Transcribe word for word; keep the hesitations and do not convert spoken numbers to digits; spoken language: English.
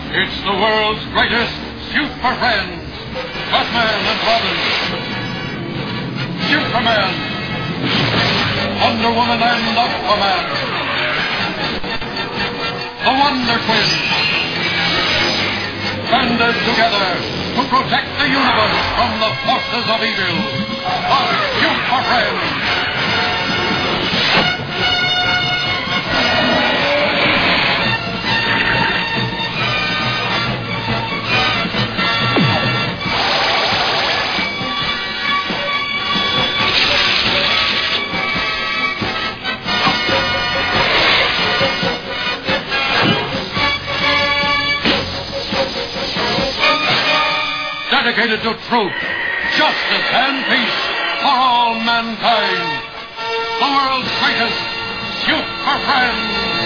It's the world's greatest suit for friends. Batman and Robin. Superman. Wonder Woman and Aquaman. The Wonder Twins. Banded together to protect the universe from the forces of evil. A suit for friends. Dedicated to truth, justice, and peace for all mankind. The world's greatest suit for friends.